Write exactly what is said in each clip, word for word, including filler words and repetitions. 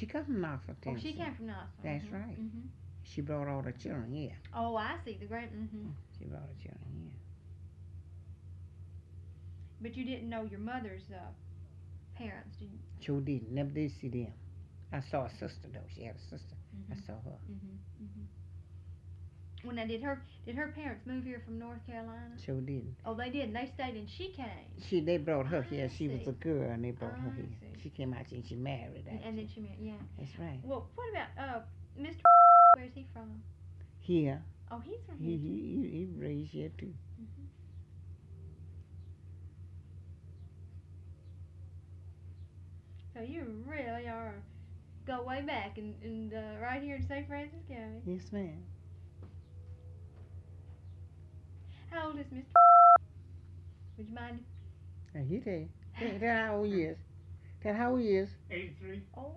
She come from Knoxville, Oh, she Tennessee. came from Knoxville. That's Mhm. right. Mhm. She brought all the children here. Oh, I see the great. Mhm. She brought the children here. But you didn't know your mother's uh, parents, did you? Sure did. Never did see them. I saw a sister though. She had a sister. I Mhm. saw her. Mhm. Mhm. Well, now did her did her parents move here from North Carolina? Sure did. Oh, they did. And they stayed and she came. She they brought her here. I She was see. a girl and they brought her I here. see. She came out here and she married And, and then actually. she married. Yeah. That's right. Well, what about uh mister Where's he from? Here. Oh, he's from He here too. he he, he raised here too. Mhm. So you really are go way back and and uh, right here in Saint Francis County. Yes, ma'am. How old is mister Would you mind? And he tell you. Tell, tell how old he is. Tell how old he is. eighty-three. Oh.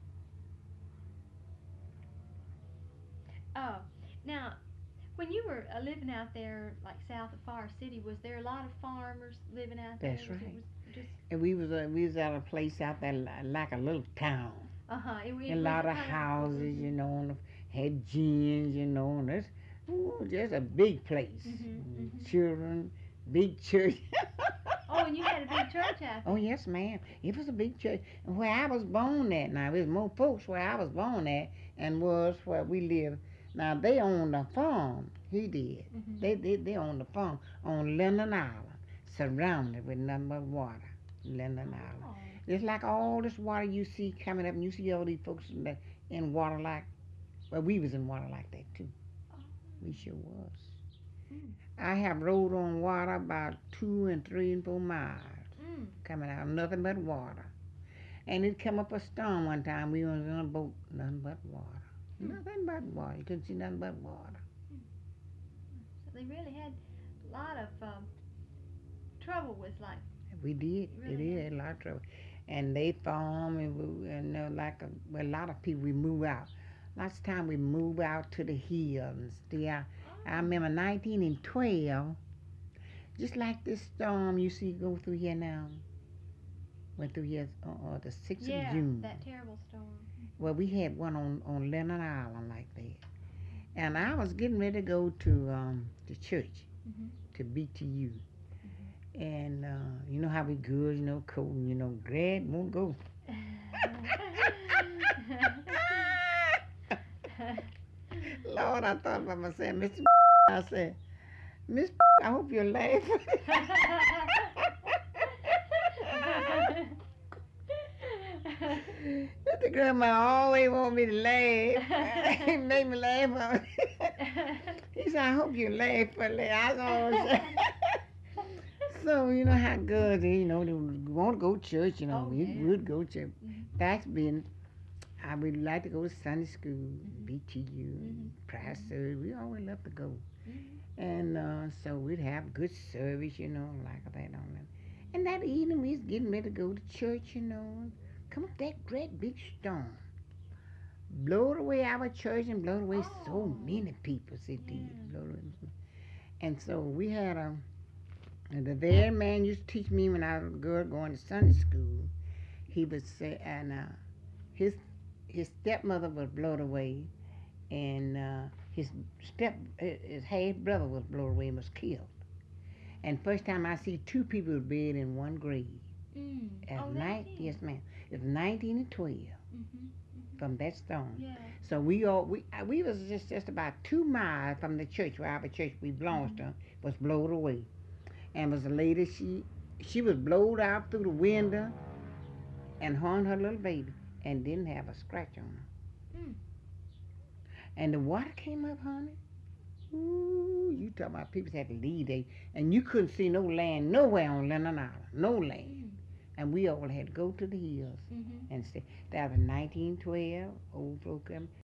Oh. Now, when you were uh, living out there, like south of Forest City, was there a lot of farmers living out there? That's Was right. It was just And we was uh, we was at a place out there li- like a little town. uh huh. It, it A was lot of kind houses, you mhm. know, and had gyms, you know, and it's ooh, just a big place. Mhm, Mm, mhm. Children, big church. Oh, and you had a big church out Oh there. yes, ma'am. It was a big church. And where I was born at now, there's more folks where I was born at and was where we live. Now they owned a farm. He did. Mhm. They they they owned a farm on Linden Island, surrounded with nothing but water. Linden Island. Oh. It's like all this water you see coming up, and you see all these folks in, the, in water like. Well, we was in water like that too. Oh. We sure was. Mm. I have rode on water about two and three and four miles, Mm. coming out nothing but water. And it come up a storm one time. We was in a boat, nothing but water. Mm. Nothing but water. You couldn't see nothing but water. So they really had a lot of um, trouble with like. We did. Really It is a lot of trouble. And they farm and, we, and uh, like a, well, a lot of people we move out. Lots of time we move out to the hills and stay out. I remember nineteen and twelve, just like this storm you see go through here now. Went through here uh, uh, the sixth Yeah, of June. that terrible storm. Well, we had one on, on Lennon Island like that. And I was getting ready to go to um, the church, Mhm. to B T U. And uh, you know how we good, you know, cold, you know, glad won't go. Lord, I thought about myself, Mister I said, Miss I hope you're laughing. Mister Grandma always want me to laugh. He made me laugh. He said, I hope you laugh for that. I always say. So, you know how good, you know, they want to go to church, you know, Oh, we yeah. would go to church. Mhm. That's been, I would like to go to Sunday school, Mhm. B T U, Mhm. prayer service. We always love to go. Mhm. And uh, so we'd have good service, you know, like that on them. And that evening we was getting ready to go to church, you know, and come up that great big storm. Blowed away our church and blowed away so Oh. many people, it Yeah. did. Blowed away. And so we had a, and the very man used to teach me when I was a girl going to Sunday school. He would say, and uh, his his stepmother was blown away, and uh, his step his half brother was blown away and was killed. And first time I see two people buried in one grave. Mm. At Oh, night, that's it. yes ma'am. It was nineteen and twelve Mhm. from that storm. Yeah. So we all we uh, we was just just about two miles from the church where our church we belongs to was blown away, and was a lady she she was blowed out through the window, and her and her little baby, and didn't have a scratch on her. Mm. And the water came up, honey. Ooh, you talking about people had to leave they, and you couldn't see no land nowhere on Lennon Island, no land. Mm. And we all had to go to the hills Mhm. and stay. That was nineteen twelve, old folk come.